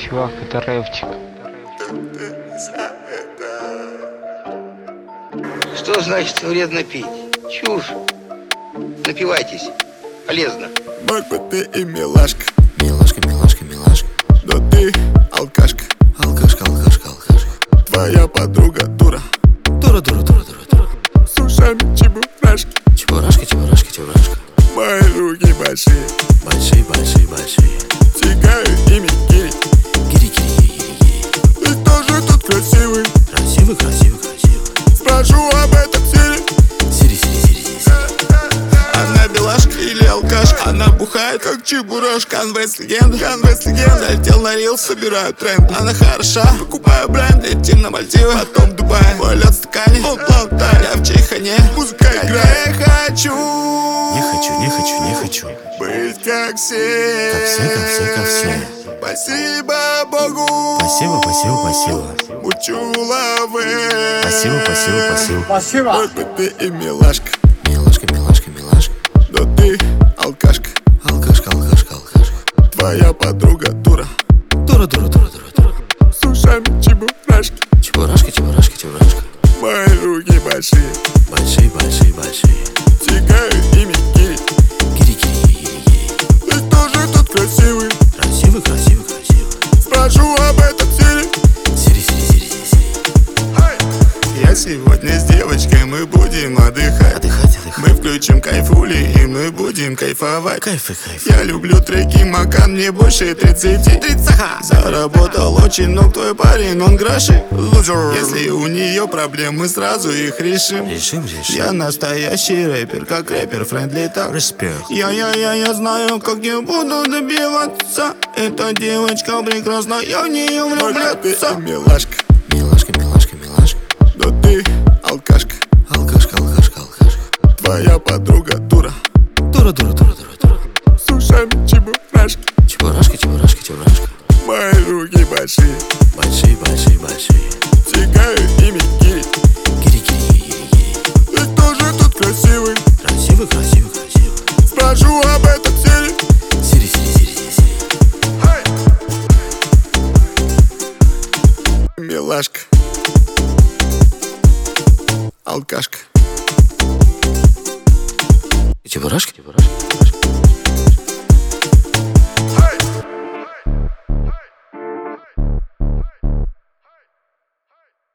чувак, это рэпчик. Что значит вредно пить? Чушь. Напивайтесь. Полезно. Мог бы ты и милашка. Милашка, милашка, милашка. Но ты алкашка. Алкашка, алкашка, алкашка. Твоя подруга дура. Дура, дура, дура, дура, дура. С ушами чебурашки. Чебурашка, чебурашка, чебурашка. Мои руки большие. Большие, большие, большие. Тягаю ими гири. Гири, гири, гири, гири. Ты тоже тут красивый. Красивый, красивый, красивый. Спрошу об этом Сири. Сири, Сири, Сири, Сири. Она белашка или алкашка? Она бухает, как чебурашка. Конвейс легенда, конвейс легенда. Залетел на рил, собираю тренд. Она хороша, покупаю бренд. Летим на Мальдивы, потом в Дубай. Полет в стакане, полтора. Я в чайхане, музыка играет. Не хочу. Не хочу, не хочу, не хочу. Быть как все. Как все, как все, как все. Спасибо Богу. Спасибо, спасибо, спасибо. Учулавы. Спасибо, спасибо, спасибо. Мог бы ты и милашка. Милашка, милашка, милашка. Но ты алкашка. Алкашка, алкашка, алкашка. Твоя подруга дура. Дура, дура, дура, дура, дура. С ушами чебурашки. Чебурашка, чебурашка, чебурашка. Мои руки большие. Большие, большие, большие. Тягаю ими гири. Гири, гири, гири, гири. Ты тоже тут красивый. Красивый, красивый, красивый. Спрошу об этом Сири. Сири, Сири, Сири, Сири, Сири. Я сегодня с девочкой, мы будем отдыхать. Отдыхать, отдыхать. Мы включим кайфули и мы будем кайфовать. Кайф и кайф. Я люблю треки Макан, мне больше 30. Заработал очень, но твой парень, он гроши. Если у нее проблемы, сразу их решим. Решим, решим. Я настоящий рэпер, как рэпер Френдли так. Респект. Я знаю, как я буду добиваться. Эта девочка прекрасна, я в нее влюбляться. Милашка. Милашка, милашка, милашка. Но ты алкашка. Алкашка, алкашка, алкашка. Твоя подруга дура. Дура, дура, дура, дура, дура. С ушами чебурашки. Чебурашка, чебурашка, чебурашка. Мои руки большие. Большие, большие, большие. Тягаю ими гири. Гири, гири, гири, гири. Ты тоже тут красивый. Красивый, красивый, красивый. Спрошу об этом Сири. Сири, Сири, Сири, Сири, Сири. Милашка. Алкашка. Чебурашка, чебурашка, чебурашка.